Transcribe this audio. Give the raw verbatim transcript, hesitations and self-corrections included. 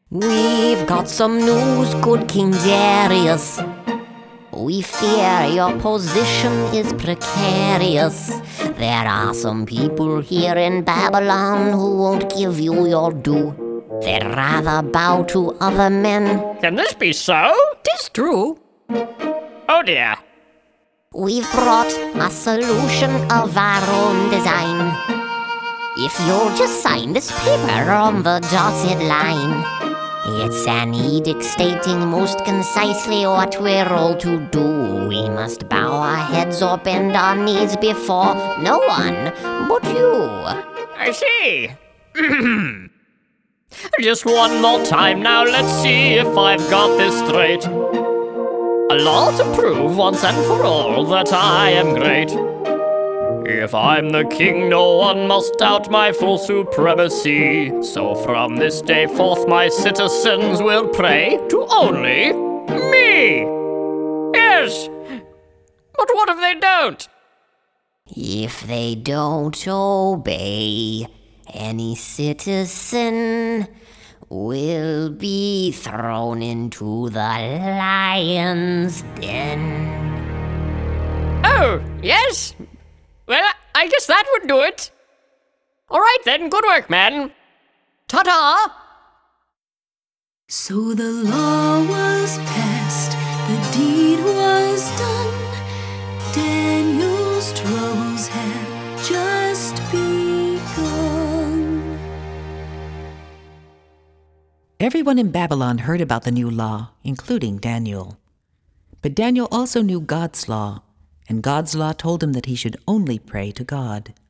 We've got some news, good King Darius. We fear your position is precarious. There are some people here in Babylon who won't give you your due. They'd rather bow to other men. Can this be so? Tis true. Oh dear. We've brought a solution of our own design. If you'll just sign this paper on the dotted line. It's an edict stating most concisely what we're all to do. We must bow our heads or bend our knees before no one but you. I see. Just one more time now, let's see if I've got this straight. A law to prove once and for all that I am great. If I'm the king, no one must doubt my full supremacy. So from this day forth my citizens will pray to only me. Yes, but what if they don't? If they don't obey, any citizen will be thrown into the lion's den. Oh, yes? Well, I guess that would do it. All right then, good work, man. Ta-ta! So the law was passed, the deed was done. Daniel's troubles had just begun. Everyone in Babylon heard about the new law, including Daniel. But Daniel also knew God's law, and God's law told him that he should only pray to God.